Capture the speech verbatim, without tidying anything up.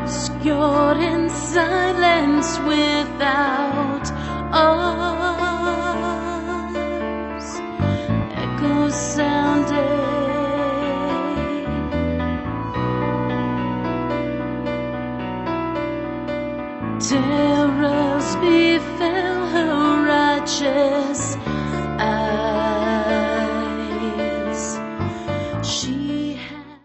obscured in silence without us, echoes sounding. Terrors before